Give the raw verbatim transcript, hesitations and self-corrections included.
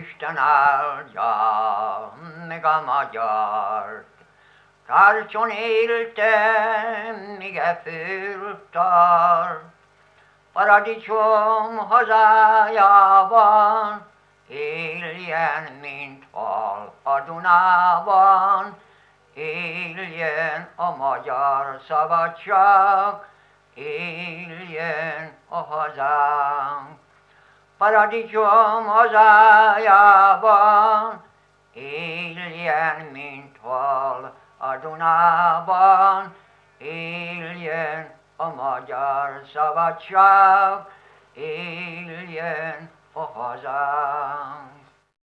Isten áldja meg a magyart. Tartson éltem, míg e föld tart. Paradicsom hazájában, éljen, mint hal a Dunában, éljen a magyar szabadság, éljen a hazánk. Paradicsom hazájában, éljen, mint hal a Dunában, éljen a magyar szabadság, éljen a hazánk.